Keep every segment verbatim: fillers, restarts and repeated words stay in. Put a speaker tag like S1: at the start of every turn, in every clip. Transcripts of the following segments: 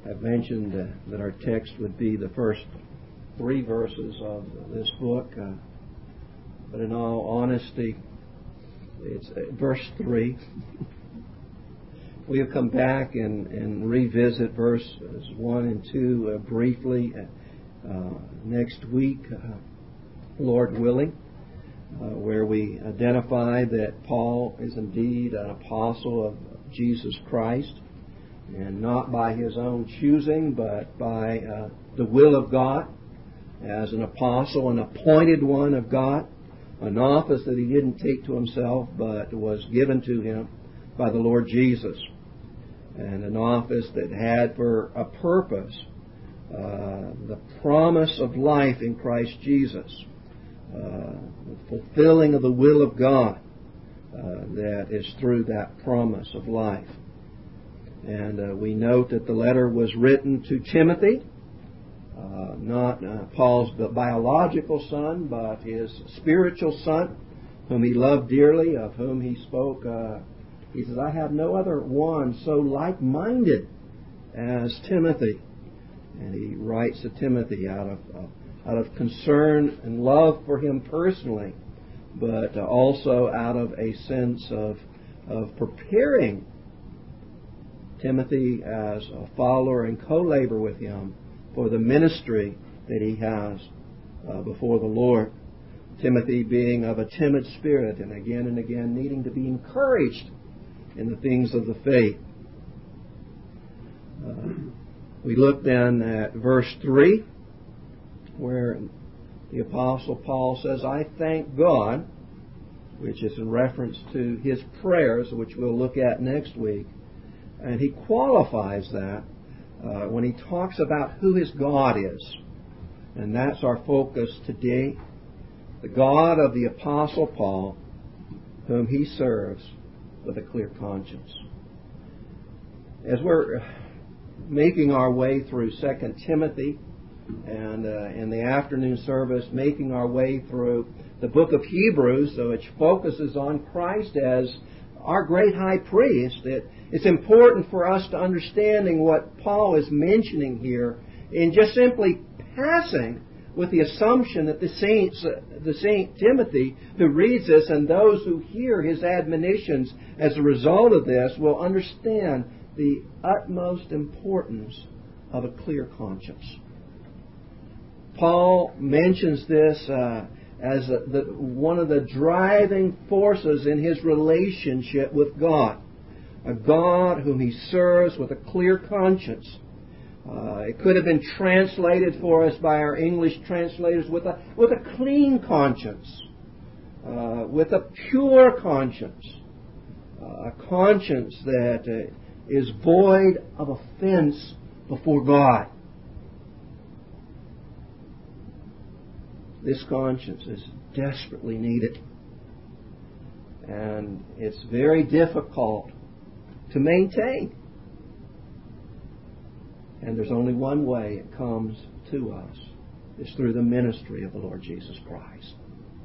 S1: I've mentioned uh, that our text would be the first three verses of this book, uh, but in all honesty, it's uh, verse three. We'll come back and, and revisit verses one and two uh, briefly uh, next week, uh, Lord willing, uh, where we identify that Paul is indeed an apostle of Jesus Christ, and not by his own choosing, but by uh, the will of God, as an apostle, an appointed one of God, an office that he didn't take to himself, but was given to him by the Lord Jesus, and an office that had for a purpose uh, the promise of life in Christ Jesus, uh, the fulfilling of the will of God uh, that is through that promise of life. And uh, we note that the letter was written to Timothy, uh, not uh, Paul's biological son, but his spiritual son, whom he loved dearly, of whom he spoke. Uh, he says, I have no other one so like-minded as Timothy. And he writes to Timothy out of, uh, out of concern and love for him personally, but uh, also out of a sense of, of preparing Timothy as a follower and co-laborer with him for the ministry that he has uh, before the Lord. Timothy being of a timid spirit and again and again needing to be encouraged in the things of the faith. Uh, we look then at verse three, where the Apostle Paul says, I thank God, which is in reference to his prayers, which we'll look at next week. And he qualifies that uh, when he talks about who his God is. And that's our focus today. The God of the Apostle Paul, whom he serves with a clear conscience. As we're making our way through Second Timothy and uh, in the afternoon service, making our way through the book of Hebrews, which focuses on Christ as our great high priest, it, it's important for us to understanding what Paul is mentioning here in just simply passing with the assumption that the saints, uh, the Saint Timothy who reads this and those who hear his admonitions as a result of this will understand the utmost importance of a clear conscience. Paul mentions this uh, as a, the, one of the driving forces in his relationship with God. A God whom he serves with a clear conscience. Uh, it could have been translated for us by our English translators with a, with a clean conscience. Uh, with a pure conscience. Uh, a conscience that uh, is void of offense before God. This conscience is desperately needed. And it's very difficult to maintain. And there's only one way it comes to us. It's through the ministry of the Lord Jesus Christ.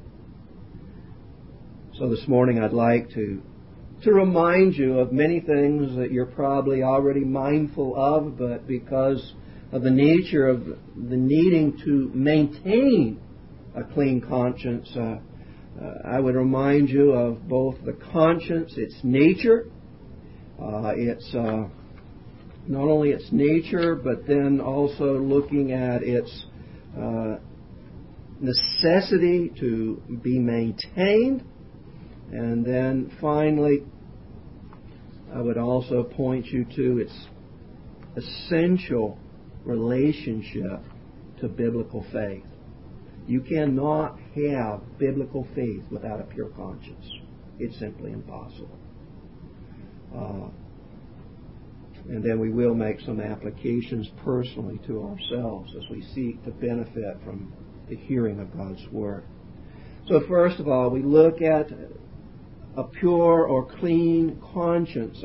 S1: So this morning I'd like to, to remind you of many things that you're probably already mindful of, but because of the nature of the needing to maintain a clean conscience, uh, uh, I would remind you of both the conscience, its nature, uh, its uh, not only its nature, but then also looking at its uh, necessity to be maintained, and then finally, I would also point you to its essential relationship to biblical faith. You cannot have biblical faith without a pure conscience. It's simply impossible. Uh, and then we will make some applications personally to ourselves as we seek to benefit from the hearing of God's Word. So first of all, we look at a pure or clean conscience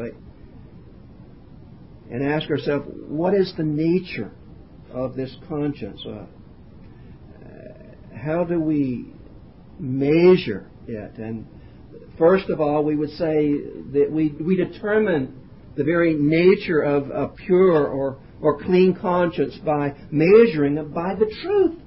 S1: and ask ourselves, what is the nature of this conscience? Uh, how do we measure it? And first of all, we would say that we we determine the very nature of a pure or, or clean conscience by measuring it by the truth.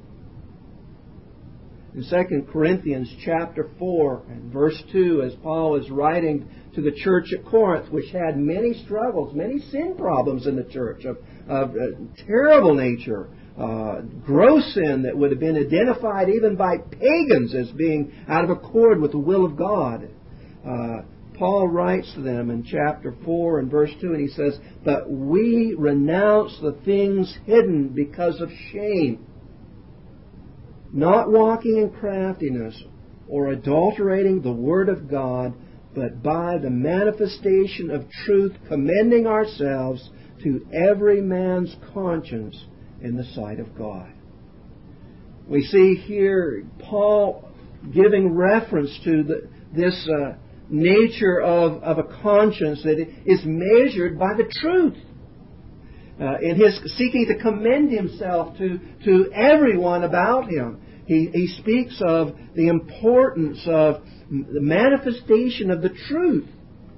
S1: In Second Corinthians chapter four and verse two, as Paul is writing to the church at Corinth, which had many struggles, many sin problems in the church of, of uh, terrible nature, uh, gross sin that would have been identified even by pagans as being out of accord with the will of God. Uh, Paul writes to them in chapter four and verse two, and he says, "But we renounce the things hidden because of shame, not walking in craftiness or adulterating the Word of God, but by the manifestation of truth, commending ourselves to every man's conscience in the sight of God." We see here Paul giving reference to the, this uh, nature of, of a conscience that is measured by the truth. Uh, in his seeking to commend himself to, to everyone about him, he, he speaks of the importance of the manifestation of the truth.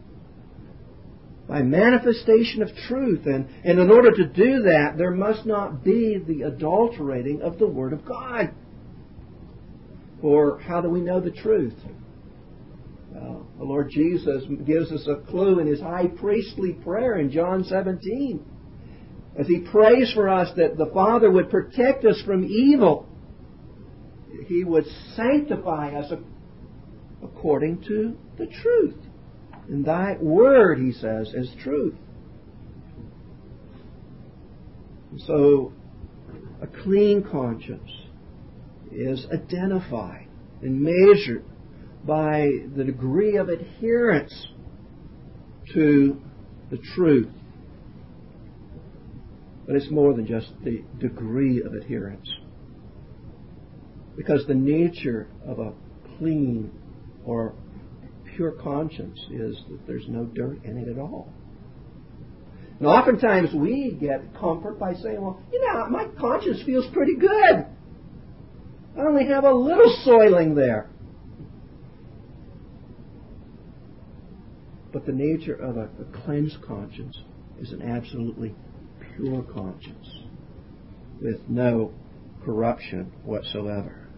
S1: By manifestation of truth. And, and in order to do that, there must not be the adulterating of the Word of God. For how do we know the truth? Uh, the Lord Jesus gives us a clue in His high priestly prayer in John seventeen. As He prays for us that the Father would protect us from evil, He would sanctify us according to the truth. And Thy Word, He says, is truth. So, a clean conscience is identified and measured by the degree of adherence to the truth. But it's more than just the degree of adherence. Because the nature of a clean or pure conscience is that there's no dirt in it at all. And oftentimes we get comfort by saying, well, you know, my conscience feels pretty good. I only have a little soiling there. But the nature of a, a cleansed conscience is an absolutely pure conscience with no corruption whatsoever.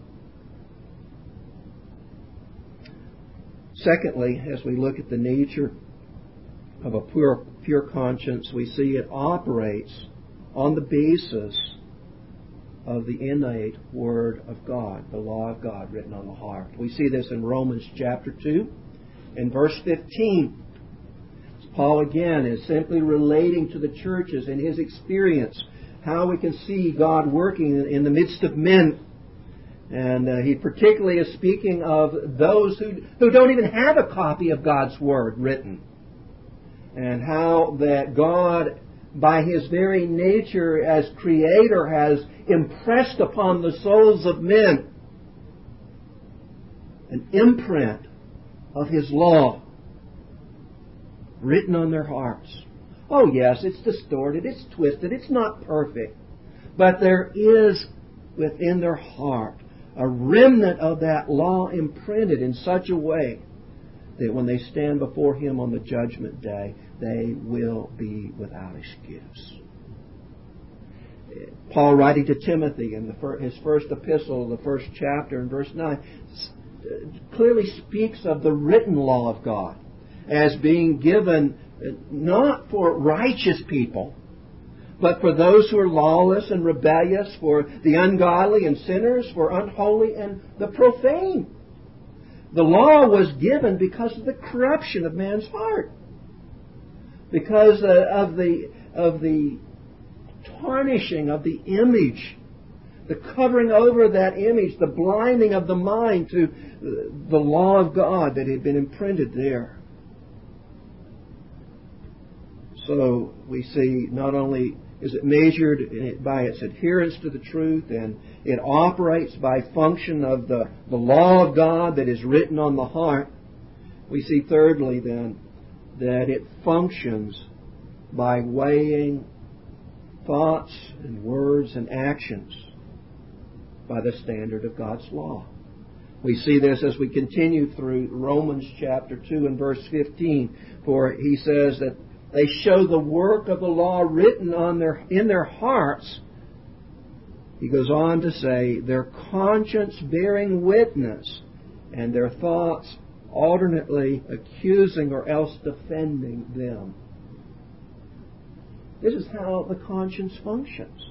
S1: Secondly, as we look at the nature of a pure, pure conscience, we see it operates on the basis of the innate Word of God, the law of God written on the heart. We see this in Romans chapter two and verse fifteen. Paul again is simply relating to the churches and his experience, how we can see God working in the midst of men. And uh, he particularly is speaking of those who, who don't even have a copy of God's Word written. And how that God, by His very nature as Creator, has impressed upon the souls of men an imprint of His law written on their hearts. Oh yes, it's distorted, it's twisted, it's not perfect. But there is within their heart a remnant of that law imprinted in such a way that when they stand before Him on the judgment day, they will be without excuse. Paul, writing to Timothy in the, his first epistle, the first chapter in verse nine, clearly speaks of the written law of God as being given not for righteous people, but for those who are lawless and rebellious, for the ungodly and sinners, for unholy and the profane. The law was given because of the corruption of man's heart, because of the of the tarnishing of the image, the covering over that image, the blinding of the mind to the law of God that had been imprinted there. So we see not only is it measured by its adherence to the truth, and it operates by function of the, the law of God that is written on the heart. We see thirdly then that it functions by weighing thoughts and words and actions by the standard of God's law. We see this as we continue through Romans chapter two and verse fifteen, for he says that They show the work of the law written on their in their hearts. He goes on to say, their conscience bearing witness, and their thoughts alternately accusing or else defending them. This is how the conscience functions.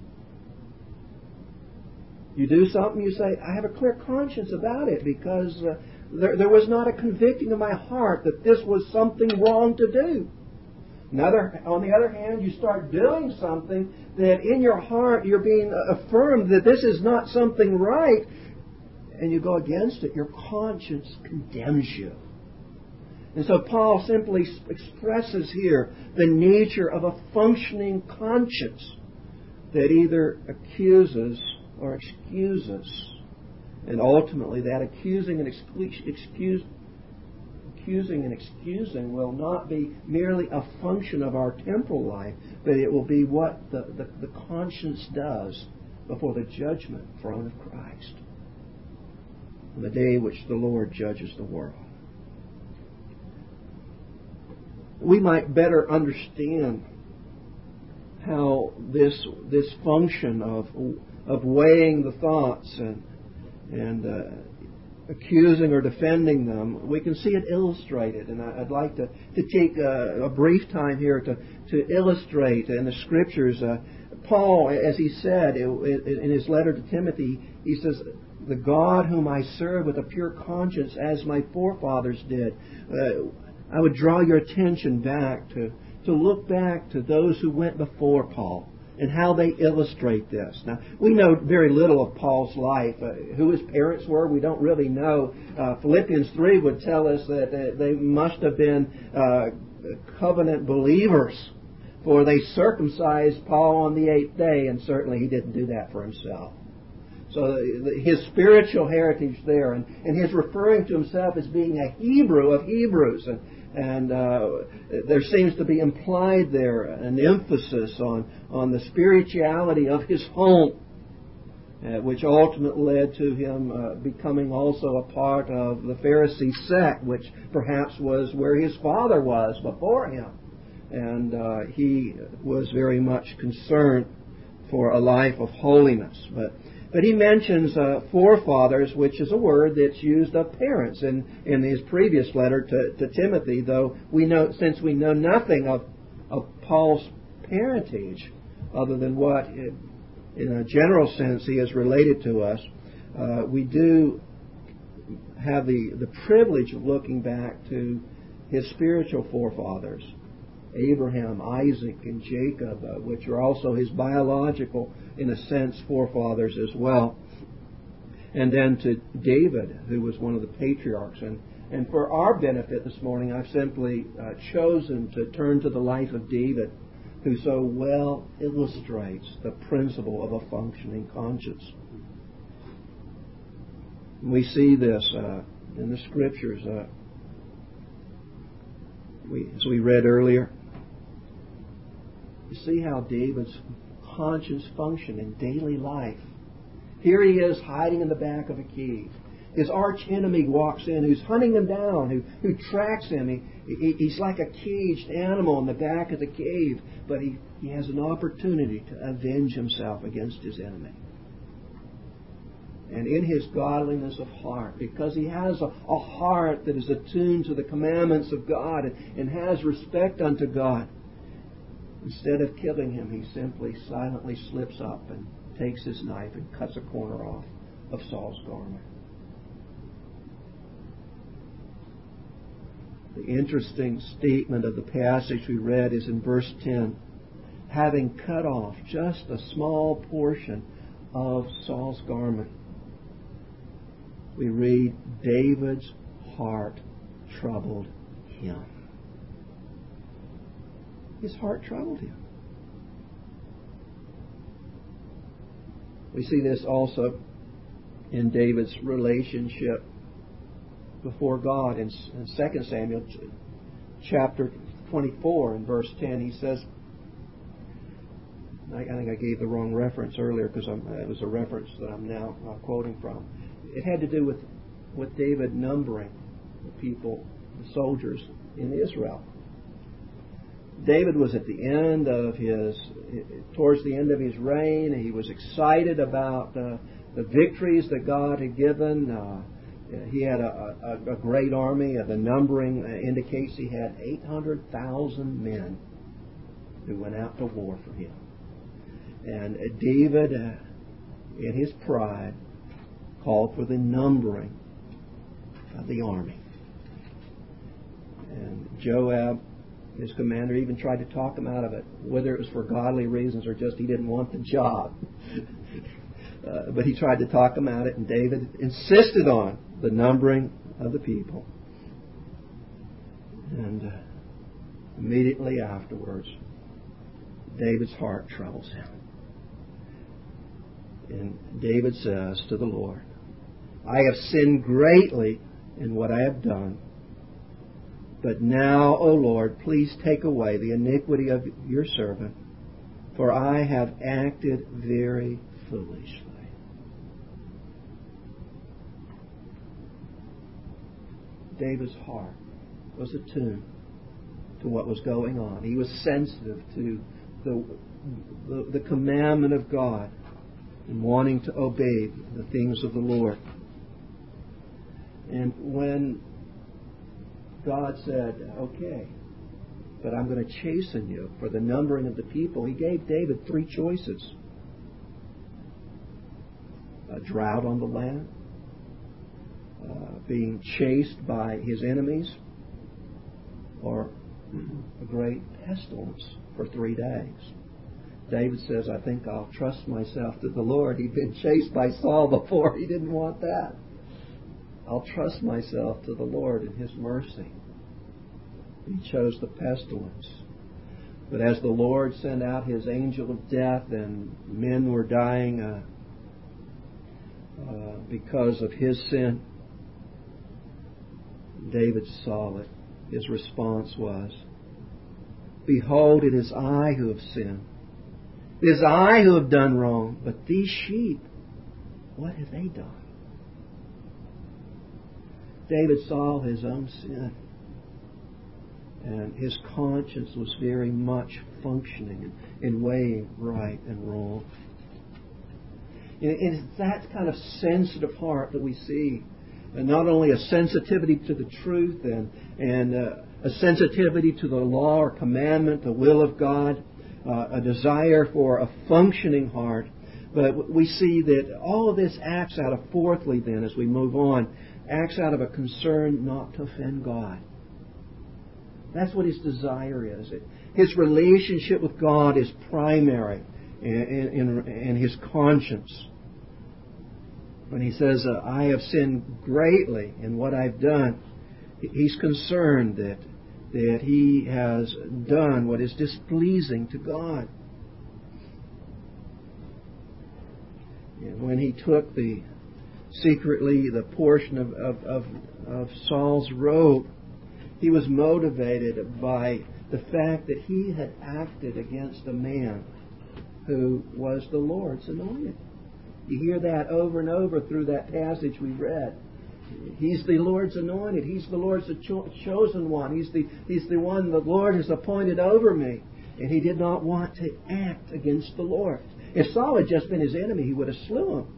S1: You do something, you say, I have a clear conscience about it because uh, there, there was not a convicting in my heart that this was something wrong to do. Another, on the other hand, you start doing something that in your heart you're being affirmed that this is not something right, and you go against it. Your conscience condemns you. And so Paul simply expresses here the nature of a functioning conscience that either accuses or excuses. And ultimately that accusing and excuse, excuse, accusing and excusing will not be merely a function of our temporal life, but it will be what the, the, the conscience does before the judgment throne of Christ, on the day which the Lord judges the world. We might better understand how this this function of of weighing the thoughts and and uh, accusing or defending them, we can see it illustrated. And I'd like to, to take a, a brief time here to, to illustrate in the Scriptures. Uh, Paul, as he said in his letter to Timothy, he says, the God whom I serve with a pure conscience as my forefathers did. Uh, I would draw your attention back to, to look back to those who went before Paul and how they illustrate this. Now, we know very little of Paul's life. Uh, who his parents were, we don't really know. Uh, Philippians three would tell us that uh, they must have been uh, covenant believers, for they circumcised Paul on the eighth day, and certainly he didn't do that for himself. So his spiritual heritage there, and, and his referring to himself as being a Hebrew of Hebrews, and, and uh, there seems to be implied there an emphasis on, on the spirituality of his home, uh, which ultimately led to him uh, becoming also a part of the Pharisee sect, which perhaps was where his father was before him. And uh, he was very much concerned for a life of holiness. But But he mentions uh, forefathers, which is a word that's used of parents in, in his previous letter to, to Timothy, though we know, since we know nothing of, of Paul's parentage, other than what, it, in a general sense, he has related to us, uh, we do have the, the privilege of looking back to his spiritual forefathers, Abraham, Isaac, and Jacob, uh, which are also his biological, in a sense, forefathers as well. And then to David, who was one of the patriarchs. And, and for our benefit this morning, I've simply uh, chosen to turn to the life of David, who so well illustrates the principle of a functioning conscience. We see this uh, in the Scriptures. Uh, we, as we read earlier, you see how David's conscience functioned in daily life. Here he is hiding in the back of a cave. His arch enemy walks in, who's hunting him down, who, who tracks him. He, he, he's like a caged animal in the back of the cave, but he, he has an opportunity to avenge himself against his enemy. And in his godliness of heart, because he has a, a heart that is attuned to the commandments of God and, and has respect unto God, instead of killing him, he simply silently slips up and takes his knife and cuts a corner off of Saul's garment. The interesting statement of the passage we read is in verse ten. Having cut off just a small portion of Saul's garment, we read, David's heart troubled him. His heart troubled him. We see this also in David's relationship before God. In Second Samuel chapter twenty-four and verse ten, he says, I think I gave the wrong reference earlier because it was a reference that I'm now quoting from. It had to do with, with David numbering the people, the soldiers in Israel. David was at the end of his, towards the end of his reign. He was excited about uh, the victories that God had given. Uh, he had a, a, a great army. The numbering indicates he had eight hundred thousand men who went out to war for him. And David, uh, in his pride, called for the numbering of the army. And Joab, his commander, even tried to talk him out of it, whether it was for godly reasons or just he didn't want the job. uh, but he tried to talk him out of it, and David insisted on the numbering of the people. And uh, immediately afterwards, David's heart troubles him. And David says to the Lord, I have sinned greatly in what I have done. But now, O Lord, please take away the iniquity of your servant, for I have acted very foolishly. David's heart was attuned to what was going on. He was sensitive to the, the, the commandment of God and wanting to obey the things of the Lord. And when God said, okay, but I'm going to chasten you for the numbering of the people, He gave David three choices. A drought on the land, uh, being chased by his enemies, or a great pestilence for three days. David says, I think I'll trust myself to the Lord. He'd been chased by Saul before. He didn't want that. I'll trust myself to the Lord in His mercy. He chose the pestilence. But as the Lord sent out His angel of death and men were dying uh, uh, because of his sin, David saw it. His response was, behold, it is I who have sinned. It is I who have done wrong. But these sheep, what have they done? David saw his own sin, and his conscience was very much functioning in weighing right and wrong. And it's that kind of sensitive heart that we see, and not only a sensitivity to the truth and and uh, a sensitivity to the law or commandment, the will of God, uh, a desire for a functioning heart, but we see that all of this acts out of, fourthly then, as we move on, acts out of a concern not to offend God. That's what his desire is. His relationship with God is primary in, in, in his conscience. When he says, uh, I have sinned greatly in what I've done, he's concerned that, that he has done what is displeasing to God. And when he took the secretly the portion of, of, of, of Saul's robe, he was motivated by the fact that he had acted against a man who was the Lord's anointed. You hear that over and over through that passage we read. He's the Lord's anointed. He's the Lord's cho- chosen one. He's the, he's the one the Lord has appointed over me. And he did not want to act against the Lord. If Saul had just been his enemy, he would have slew him.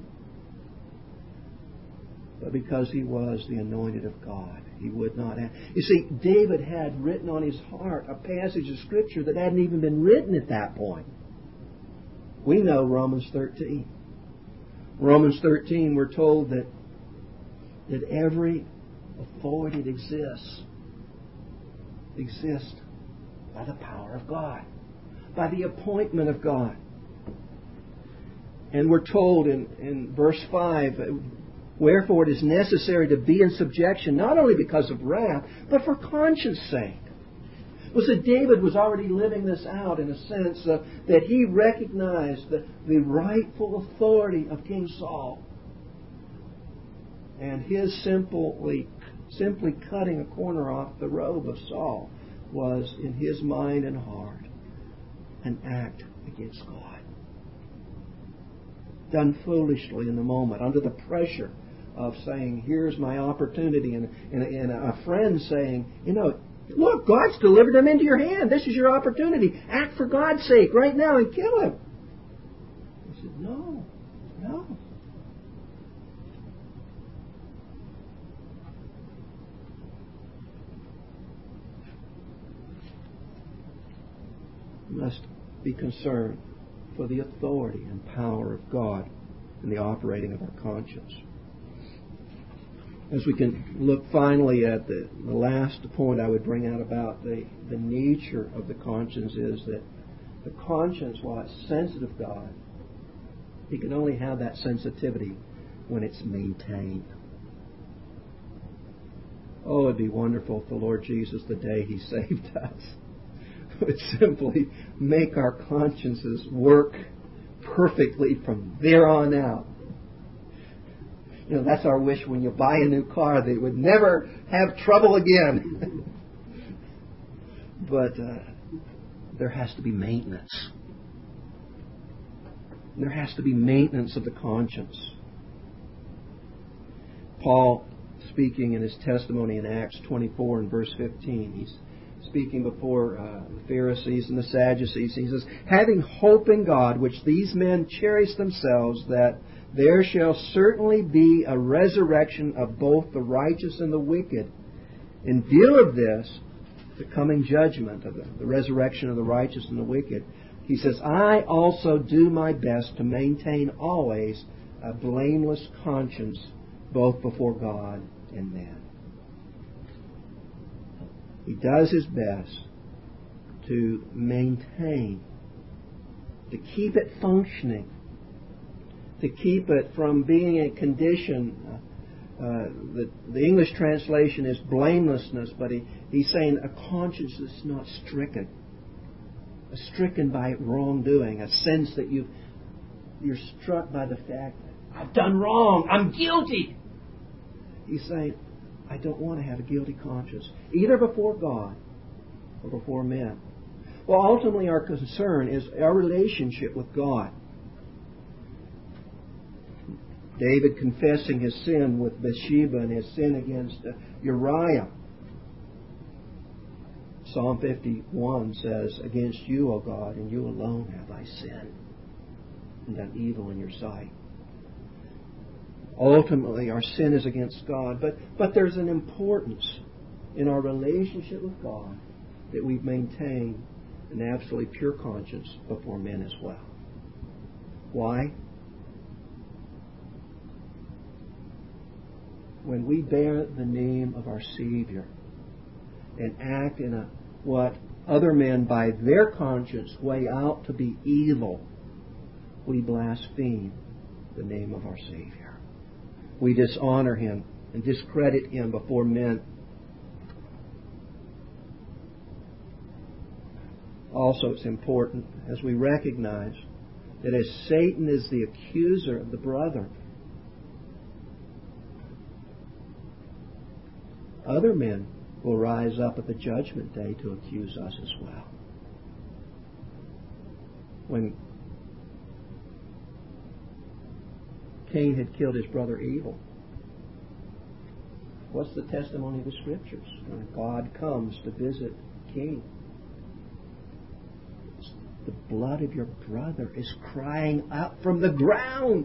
S1: But because he was the anointed of God, he would not act. You see, David had written on his heart a passage of Scripture that hadn't even been written at that point. We know Romans thirteen. Romans thirteen, we're told that that every authority that exists exists by the power of God, by the appointment of God. And we're told in, in verse five, wherefore it is necessary to be in subjection, not only because of wrath, but for conscience sake. Well, so David was already living this out in a sense uh, that he recognized the, the rightful authority of King Saul. And his simply, simply cutting a corner off the robe of Saul was, in his mind and heart, an act against God. Done foolishly in the moment, under the pressure of saying, here's my opportunity, and, and, and a friend saying, you know, Look, God's delivered him into your hand. This is your opportunity. Act for God's sake right now and kill him. He said, no, no. We must be concerned for the authority and power of God in the operating of our conscience. As we can look finally at the, the last point I would bring out about the, the nature of the conscience is that the conscience, while it's sensitive to God, it can only have that sensitivity when it's maintained. Oh, it'd be wonderful if the Lord Jesus, the day He saved us, would simply make our consciences work perfectly from there on out. You know, that's our wish when you buy a new car, that it would never have trouble again. But uh, there has to be maintenance. There has to be maintenance of the conscience. Paul, speaking in his testimony in Acts twenty-four and verse fifteen, he's speaking before uh, the Pharisees and the Sadducees. He says, having hope in God, which these men cherish themselves, that there shall certainly be a resurrection of both the righteous and the wicked. In view of this, the coming judgment of the, the resurrection of the righteous and the wicked, he says, I also do my best to maintain always a blameless conscience both before God and men. He does his best to maintain, to keep it functioning, to keep it from being a condition. Uh, the, the English translation is blamelessness, but he, he's saying a conscience that's not stricken. A stricken by wrongdoing, a sense that you you're struck by the fact that I've done wrong, I'm guilty. He's saying, I don't want to have a guilty conscience, either before God or before men. Well, ultimately our concern is our relationship with God. David confessing his sin with Bathsheba and his sin against uh, Uriah. Psalm fifty-one says, against you, O God, and you alone have I sinned and done evil in your sight. Ultimately, our sin is against God, but, but there's an importance in our relationship with God that we maintain an absolutely pure conscience before men as well. Why? When we bear the name of our Savior and act in a what other men by their conscience weigh out to be evil, we blaspheme the name of our Savior. We dishonor Him and discredit Him before men. Also, it's important as we recognize that as Satan is the accuser of the brother, other men will rise up at the judgment day to accuse us as well. When Cain had killed his brother Abel, what's the testimony of the Scriptures? When God comes to visit Cain, the blood of your brother is crying out from the ground.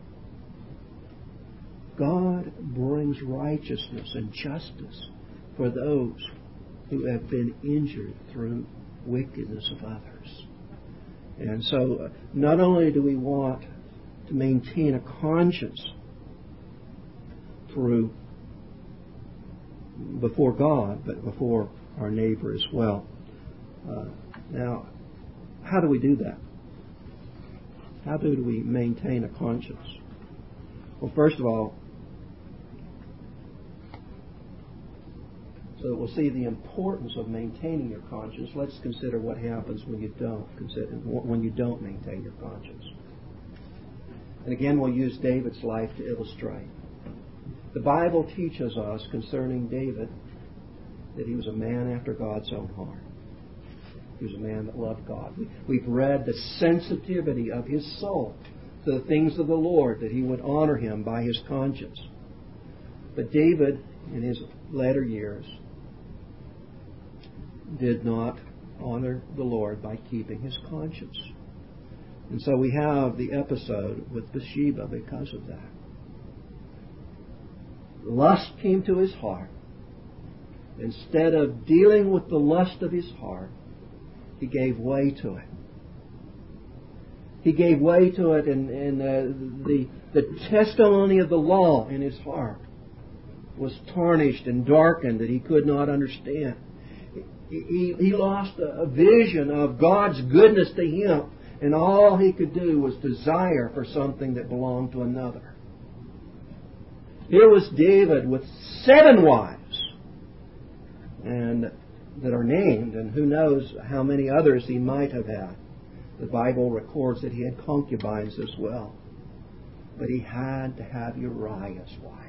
S1: God brings righteousness and justice for those who have been injured through wickedness of others. And so uh, not only do we want to maintain a conscience through before God, but before our neighbor as well. Uh, now, how do we do that? How do we maintain a conscience? Well, first of all, so that we'll see the importance of maintaining your conscience, let's consider what happens when you don't consider when you don't maintain your conscience. And again, we'll use David's life to illustrate. The Bible teaches us concerning David that he was a man after God's own heart. He was a man that loved God. We've read the sensitivity of his soul to the things of the Lord, that he would honor Him by his conscience. But David, in his latter years, did not honor the Lord by keeping his conscience. And so we have the episode with Bathsheba because of that. Lust came to his heart. Instead of dealing with the lust of his heart, he gave way to it. He gave way to it, and, and uh, the, the testimony of the law in his heart was tarnished and darkened that he could not understand. He, he lost a vision of God's goodness to him, and all he could do was desire for something that belonged to another. Here was David with seven wives, and that are named, and who knows how many others he might have had. The Bible records that he had concubines as well. But he had to have Uriah's wife.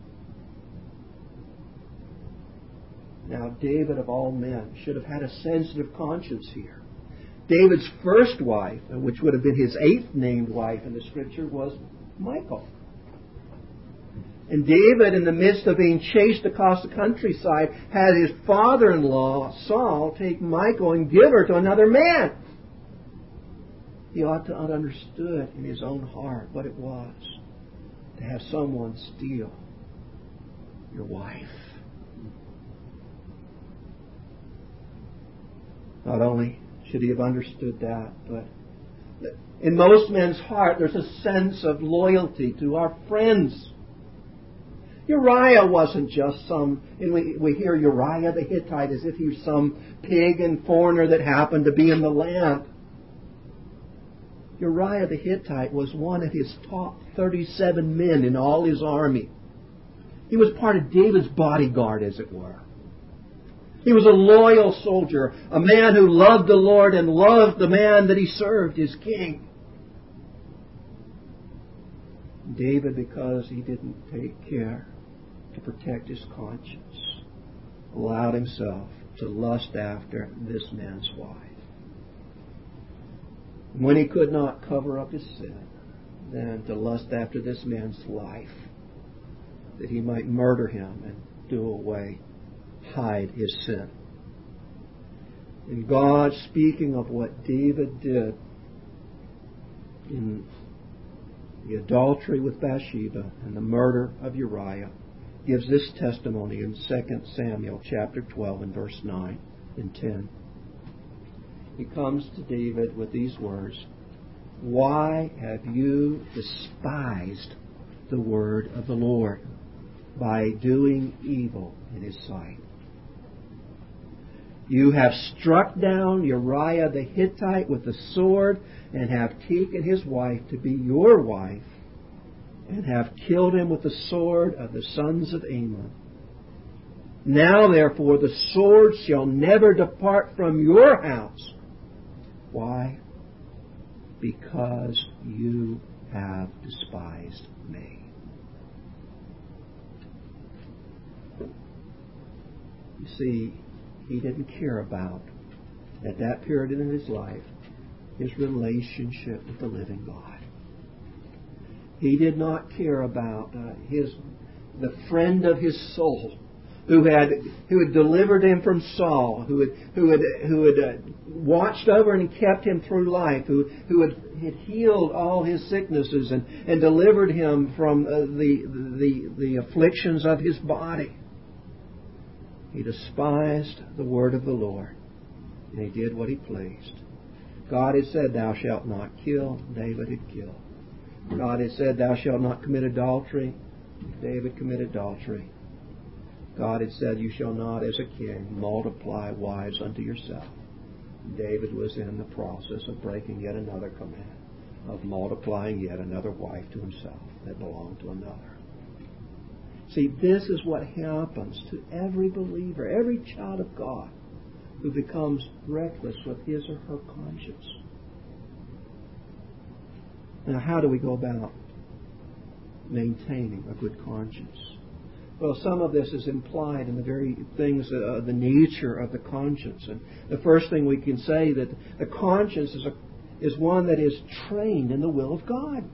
S1: Now, David, of all men, should have had a sensitive conscience here. David's first wife, which would have been his eighth named wife in the Scripture, was Michal. And David, in the midst of being chased across the countryside, had his father-in-law, Saul, take Michal and give her to another man. He ought to have understood in his own heart what it was to have someone steal your wife. Not only should he have understood that, but in most men's heart there's a sense of loyalty to our friends. Uriah wasn't just some, and we, we hear Uriah the Hittite as if he was some pagan foreigner that happened to be in the land. Uriah the Hittite was one of his top thirty-seven men in all his army. He was part of David's bodyguard, as it were. He was a loyal soldier, a man who loved the Lord and loved the man that he served, his king. David, because he didn't take care to protect his conscience, allowed himself to lust after this man's wife. When he could not cover up his sin, then to lust after this man's life, that he might murder him and do away, hide his sin. And God, speaking of what David did in the adultery with Bathsheba and the murder of Uriah, gives this testimony in Second Samuel chapter twelve and verse nine and ten. He comes to David with these words, "Why have you despised the word of the Lord by doing evil in his sight? You have struck down Uriah the Hittite with the sword and have taken his wife to be your wife and have killed him with the sword of the sons of Ammon. Now, therefore, the sword shall never depart from your house." Why? Because you have despised me. You see, he didn't care about, at that period in his life, his relationship with the living God. He did not care about uh, his the friend of his soul, who had who had delivered him from Saul, who had who had who had uh, watched over and kept him through life, who who had, had healed all his sicknesses and, and delivered him from uh, the the the afflictions of his body. He despised the word of the Lord, and he did what he pleased. God had said, "Thou shalt not kill." David had killed. God had said, "Thou shalt not commit adultery." David committed adultery. God had said, "You shall not, as a king, multiply wives unto yourself." David was in the process of breaking yet another command, of multiplying yet another wife to himself that belonged to another. See, this is what happens to every believer, every child of God who becomes reckless with his or her conscience. Now, how do we go about maintaining a good conscience? Well, some of this is implied in the very things, uh, the nature of the conscience. And the first thing we can say that the conscience is a, is one that is trained in the will of God.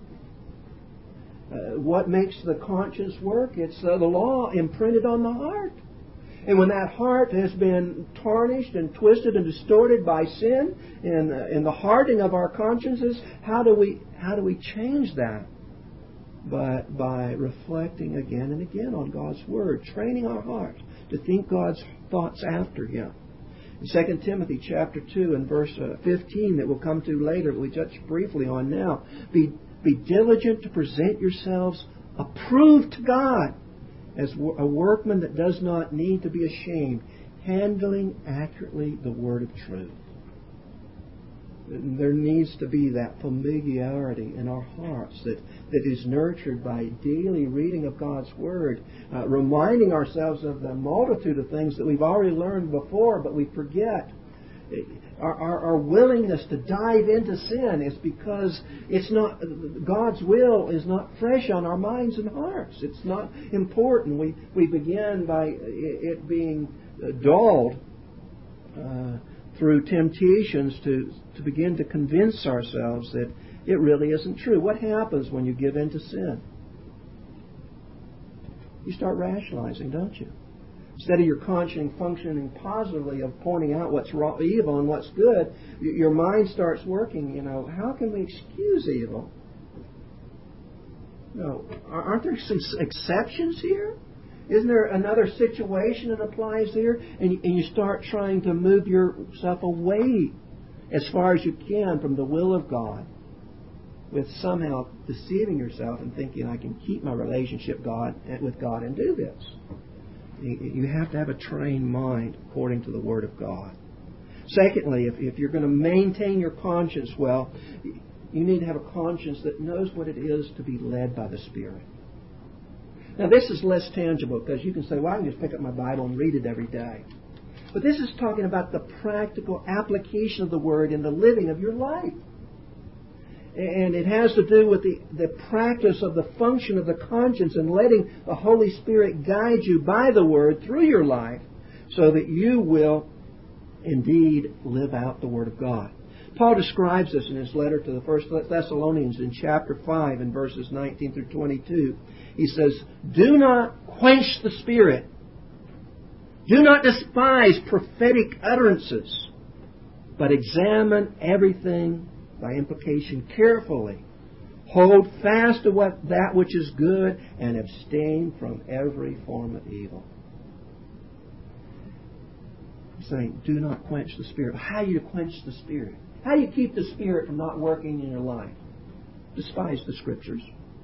S1: Uh, what makes the conscience work? It's uh, the law imprinted on the heart. And when that heart has been tarnished and twisted and distorted by sin and, uh, and the hardening of our consciences, how do we how do we change that? But by reflecting again and again on God's Word, training our hearts to think God's thoughts after Him. In Second Timothy chapter two and verse fifteen that we'll come to later, that we touch briefly on now, be, be diligent to present yourselves approved to God as a workman that does not need to be ashamed, handling accurately the word of truth. There needs to be that familiarity in our hearts that, that is nurtured by daily reading of God's Word, uh, reminding ourselves of the multitude of things that we've already learned before, but we forget. Our, our, our willingness to dive into sin is because it's not God's will is not fresh on our minds and hearts. It's not important. We we begin by it being dulled uh, through temptations to to begin to convince ourselves that it really isn't true. What happens when you give in to sin? You start rationalizing, don't you? Instead of your conscience functioning positively of pointing out what's wrong, evil and what's good, your mind starts working, you know, how can we excuse evil? No, aren't there some exceptions here? Isn't there another situation that applies here? And you, and you start trying to move yourself away as far as you can from the will of God, with somehow deceiving yourself and thinking, I can keep my relationship God with God and do this. You have to have a trained mind according to the Word of God. Secondly, if, if you're going to maintain your conscience well, you need to have a conscience that knows what it is to be led by the Spirit. Now, this is less tangible because you can say, well, I can just pick up my Bible and read it every day. But this is talking about the practical application of the Word in the living of your life. And it has to do with the, the practice of the function of the conscience and letting the Holy Spirit guide you by the Word through your life so that you will indeed live out the Word of God. Paul describes this in his letter to the First Thessalonians in chapter five and verses nineteen through twenty-two. He says, do not quench the Spirit. Do not despise prophetic utterances, but examine everything by implication carefully. Hold fast to what that which is good and abstain from every form of evil. I'm saying, do not quench the Spirit. How do you quench the Spirit? How do you keep the Spirit from not working in your life? Despise the Scriptures.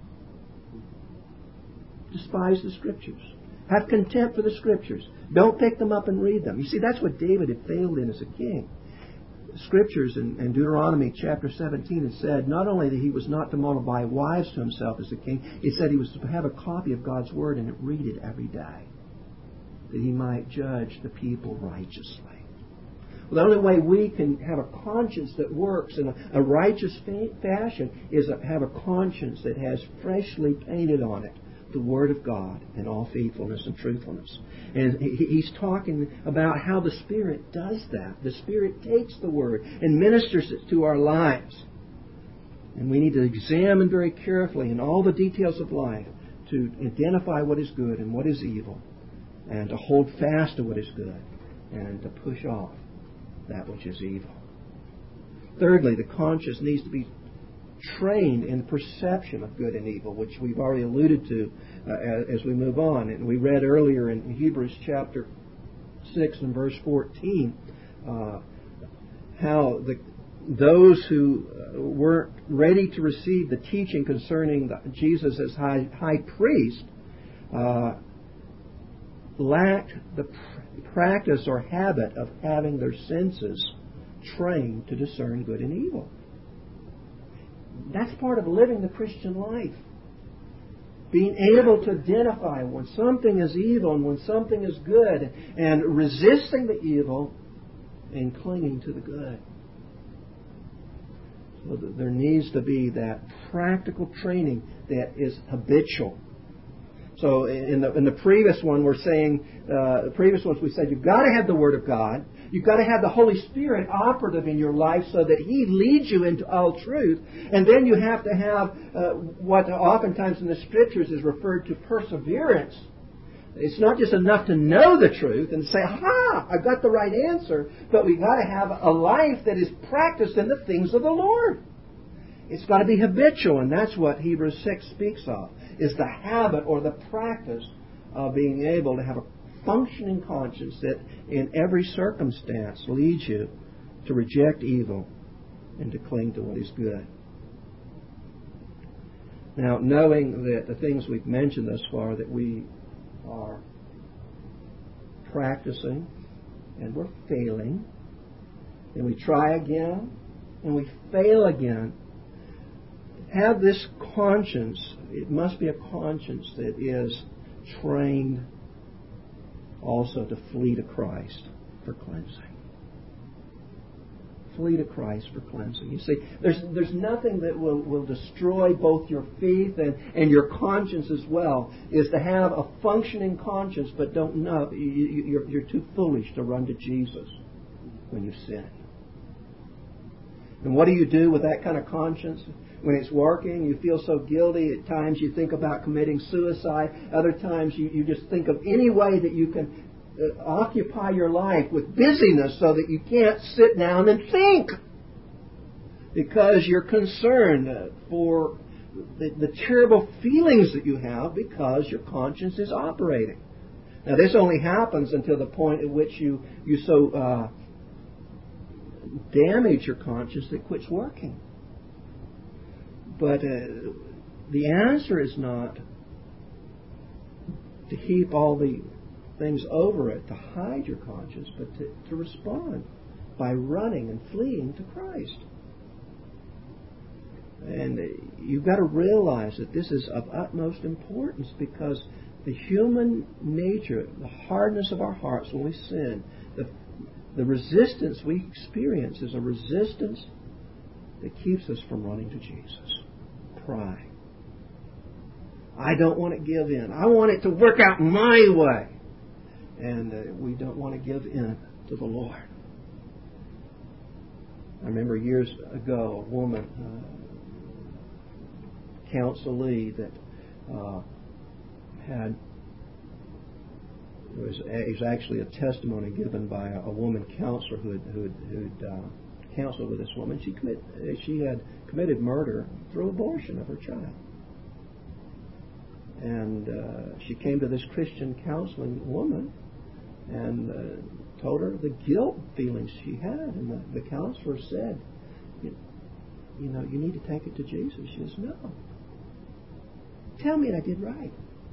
S1: Despise the Scriptures. Have contempt for the Scriptures. Don't pick them up and read them. You see, that's what David had failed in as a king. Scriptures in, in Deuteronomy chapter seventeen had said not only that he was not to multiply wives to himself as a king, it said he was to have a copy of God's Word and read it every day, that he might judge the people righteously. Well, the only way we can have a conscience that works in a, a righteous fa- fashion is to have a conscience that has freshly painted on it the Word of God in all faithfulness and truthfulness. And he's talking about how the Spirit does that. The Spirit takes the Word and ministers it to our lives. And we need to examine very carefully in all the details of life to identify what is good and what is evil, and to hold fast to what is good and to push off that which is evil. Thirdly, the conscience needs to be trained in perception of good and evil, which we've already alluded to uh, as, as we move on. And we read earlier in Hebrews chapter six and verse fourteen uh, how the, those who weren't ready to receive the teaching concerning the, Jesus as high, high priest uh, lacked the pr- practice or habit of having their senses trained to discern good and evil. That's part of living the Christian life. Being able to identify when something is evil and when something is good, and resisting the evil and clinging to the good. So there needs to be that practical training that is habitual. So in the in the previous one, we're saying, uh, the previous ones we said you've got to have the Word of God. You've got to have the Holy Spirit operative in your life so that He leads you into all truth. And then you have to have uh, what oftentimes in the Scriptures is referred to perseverance. It's not just enough to know the truth and say, "Ha! I've got the right answer," but we've got to have a life that is practiced in the things of the Lord. It's got to be habitual, and that's what Hebrews six speaks of, is the habit or the practice of being able to have a functioning conscience that in every circumstance leads you to reject evil and to cling to what is good. Now, knowing that the things we've mentioned thus far, that we are practicing and we're failing, and we try again and we fail again, have this conscience. It must be a conscience that is trained also to flee to Christ for cleansing. Flee to Christ for cleansing. You see, there's there's nothing that will, will destroy both your faith and, and your conscience as well, is to have a functioning conscience but don't know. You, you, you're, you're too foolish to run to Jesus when you sin. And what do you do with that kind of conscience? When it's working, you feel so guilty. At times you think about committing suicide. Other times you, you just think of any way that you can uh, occupy your life with busyness so that you can't sit down and think. Because you're concerned uh, for the, the terrible feelings that you have because your conscience is operating. Now this only happens until the point at which you, you so uh, damage your conscience that it quits working. But uh, the answer is not to heap all the things over it, to hide your conscience, but to, to respond by running and fleeing to Christ. And uh, you've got to realize that this is of utmost importance, because the human nature, the hardness of our hearts when we sin, the, the resistance we experience is a resistance that keeps us from running to Jesus. Pride. I don't want to give in. I want it to work out my way. And uh, we don't want to give in to the Lord. I remember years ago a woman, uh, counselee, that uh, had, it was, it was actually a testimony given by a, a woman counselor who had, who had, who had uh, counseled with this woman. She commit, she had committed murder through abortion of her child. And uh, she came to this Christian counseling woman and uh, told her the guilt feelings she had. And the, the counselor said, you, you know, you need to take it to Jesus. She says, no. Tell me I did right.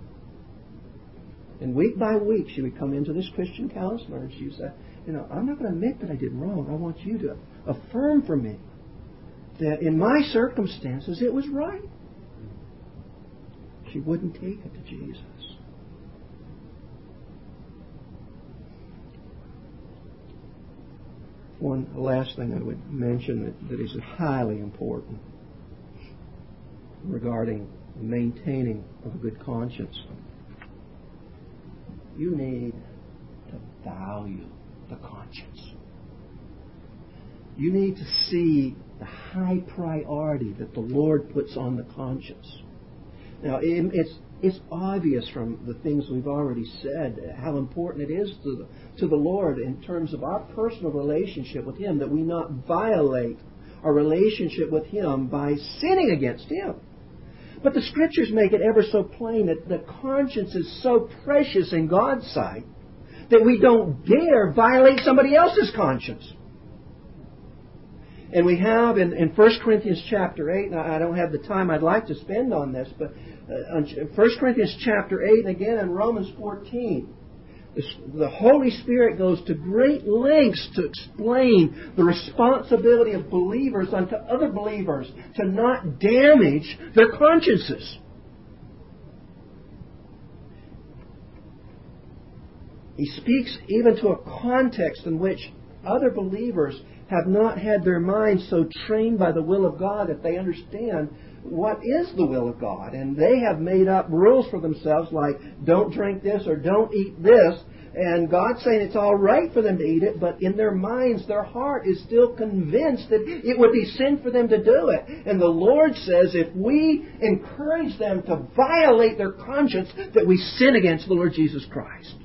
S1: And week by week she would come into this Christian counselor and she would say, you know, I'm not going to admit that I did wrong. I want you to affirm for me that in my circumstances it was right. She wouldn't take it to Jesus. One last thing I would mention that, that is highly important regarding maintaining of a good conscience. You need to value the conscience. You need to see the high priority that the Lord puts on the conscience. Now, it, it's it's obvious from the things we've already said how important it is to the, to the Lord in terms of our personal relationship with Him, that we not violate our relationship with Him by sinning against Him. But the Scriptures make it ever so plain that the conscience is so precious in God's sight that we don't dare violate somebody else's conscience. And we have in, in First Corinthians chapter eight, and I don't have the time I'd like to spend on this, but uh, in First Corinthians chapter eight, and again in Romans fourteen, the, the Holy Spirit goes to great lengths to explain the responsibility of believers unto other believers to not damage their consciences. He speaks even to a context in which other believers have not had their minds so trained by the will of God that they understand what is the will of God. And they have made up rules for themselves like don't drink this or don't eat this And God's saying it's all right for them to eat it, but in their minds, their heart is still convinced that it would be sin for them to do it. And the Lord says if we encourage them to violate their conscience, that we sin against the Lord Jesus Christ.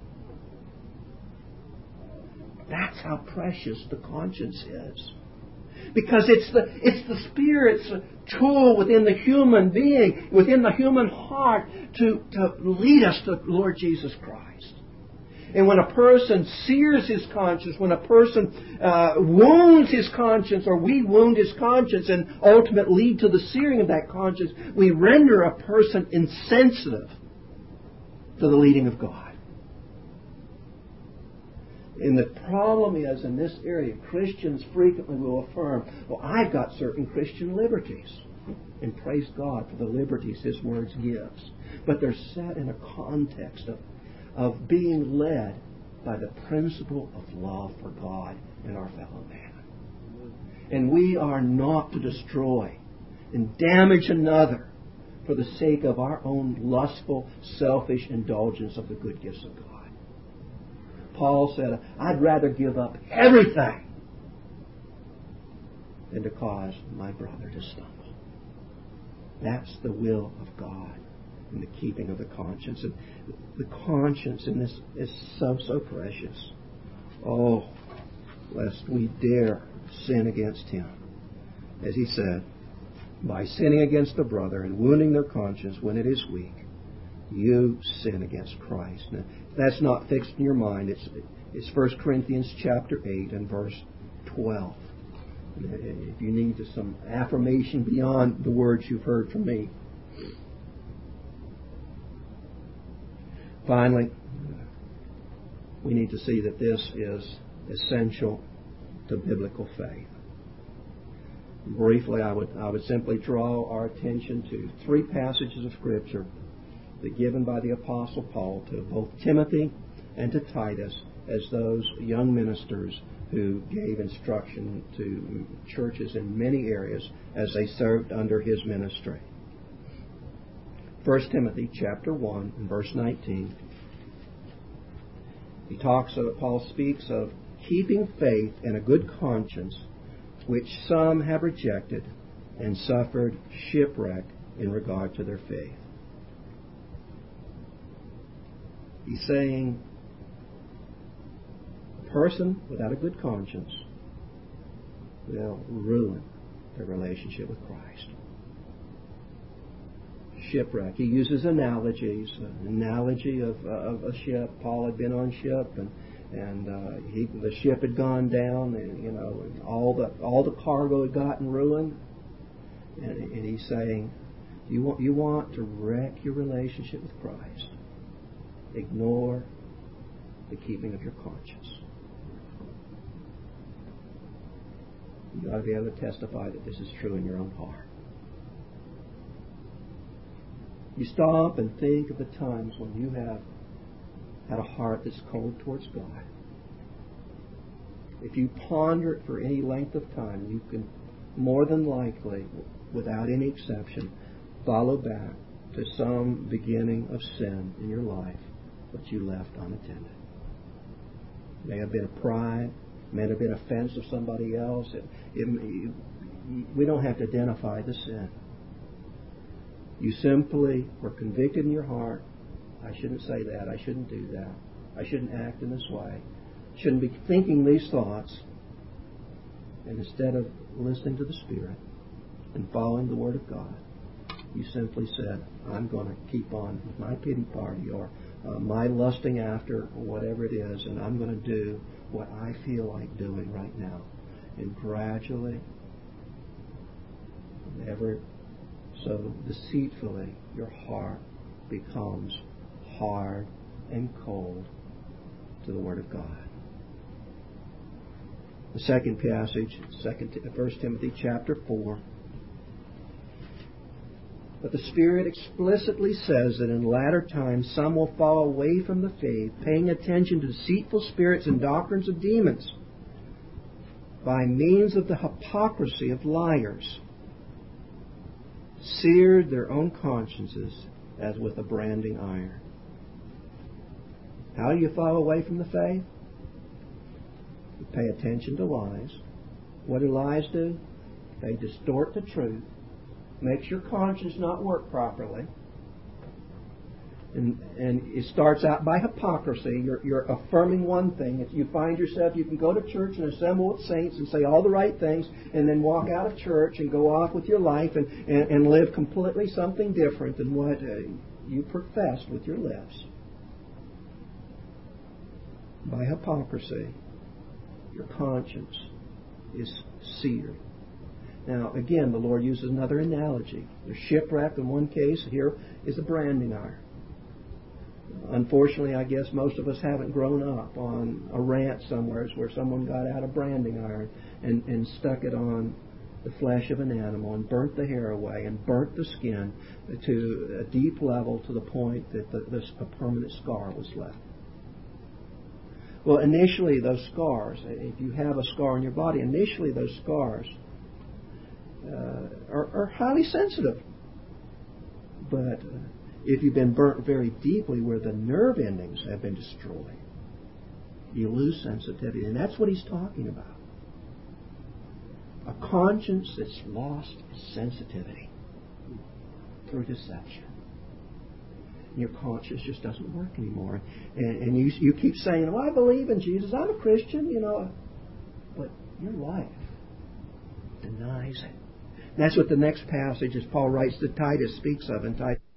S1: That's how precious the conscience is. Because it's the it's the Spirit's tool within the human being, within the human heart, to, to lead us to the Lord Jesus Christ. And when a person sears his conscience, when a person uh, wounds his conscience, or we wound his conscience and ultimately lead to the searing of that conscience, we render a person insensitive to the leading of God. And the problem is, in this area, Christians frequently will affirm, well, I've got certain Christian liberties. And praise God for the liberties His Word gives. But they're set in a context of, of being led by the principle of love for God and our fellow man. And we are not to destroy and damage another for the sake of our own lustful, selfish indulgence of the good gifts of God. Paul said, I'd rather give up everything than to cause my brother to stumble. That's the will of God in the keeping of the conscience. And the conscience in this is so, so precious. Oh, lest we dare sin against Him. As he said, by sinning against a brother and wounding their conscience when it is weak, you sin against Christ. Now, that's not fixed in your mind. It's it's First Corinthians chapter eight and verse twelve. If you need some affirmation beyond the words you've heard from me. Finally, we need to see that this is essential to biblical faith. Briefly, I would I would simply draw our attention to three passages of Scripture that given by the Apostle Paul to both Timothy and to Titus as those young ministers who gave instruction to churches in many areas as they served under his ministry. First Timothy chapter one and verse nineteen. He talks of, Paul speaks of keeping faith and a good conscience, which some have rejected and suffered shipwreck in regard to their faith. He's saying a person without a good conscience will ruin their relationship with Christ. Shipwreck. He uses analogies. An analogy of, uh, of a ship. Paul had been on ship, and and uh, he, the ship had gone down, and you know, and all the all the cargo had gotten ruined. And, and he's saying, you want you want to wreck your relationship with Christ. Ignore the keeping of your conscience. You ought to be able to testify that this is true in your own heart. You stop and think of the times when you have had a heart that's cold towards God. If you ponder it for any length of time, you can more than likely, without any exception, follow back to some beginning of sin in your life which you left unattended. It may have been a pride, it may have been offense of somebody else. It, it, we don't have to identify the sin. You simply were convicted in your heart. I shouldn't say that. I shouldn't do that. I shouldn't act in this way. Shouldn't be thinking these thoughts. And instead of listening to the Spirit and following the Word of God, you simply said, I'm going to keep on with my pity party or uh, my lusting after whatever it is, and I'm going to do what I feel like doing right now. And gradually, ever so deceitfully, your heart becomes hard and cold to the Word of God. The second passage, First Timothy chapter four. But the Spirit explicitly says that in latter times some will fall away from the faith, paying attention to deceitful spirits and doctrines of demons, by means of the hypocrisy of liars, seared their own consciences as with a branding iron. How do you fall away from the faith? You pay attention to lies. What do lies do? They distort the truth, makes your conscience not work properly. And, and it starts out by hypocrisy. You're, you're affirming one thing. If you find yourself, you can go to church and assemble with saints and say all the right things and then walk out of church and go off with your life and, and, and live completely something different than what uh, you professed with your lips. By hypocrisy, your conscience is seared. Now, again, the Lord uses another analogy. They're shipwrecked in one case. Here is a branding iron. Unfortunately, I guess most of us haven't grown up on a ranch somewhere where someone got out a branding iron and, and stuck it on the flesh of an animal and burnt the hair away and burnt the skin to a deep level to the point that the, this, a permanent scar was left. Well, initially those scars, if you have a scar on your body, initially those scars uh, are, are highly sensitive. But uh, if you've been burnt very deeply where the nerve endings have been destroyed, you lose sensitivity. And that's what he's talking about. A conscience that's lost sensitivity through deception. And your conscience just doesn't work anymore. And, and you, you keep saying, well, I believe in Jesus. I'm a Christian, you know. But your life denies it. And that's what the next passage, as Paul writes to Titus, speaks of in Titus.